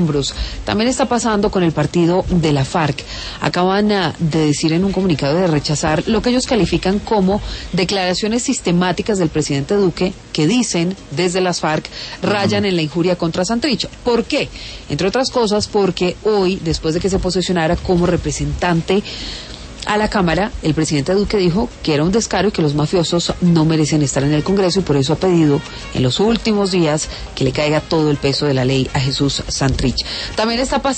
También está pasando con el partido de la FARC. Acaban de decir en un comunicado de rechazar lo que ellos califican como declaraciones sistemáticas del presidente Duque que dicen desde las FARC rayan en la injuria contra Santrich. ¿Por qué? Entre otras cosas porque hoy, después de que se posesionara como representante a la Cámara, el presidente Duque dijo que era un descaro y que los mafiosos no merecen estar en el Congreso, y por eso ha pedido en los últimos días que le caiga todo el peso de la ley a Jesús Santrich. También está pasando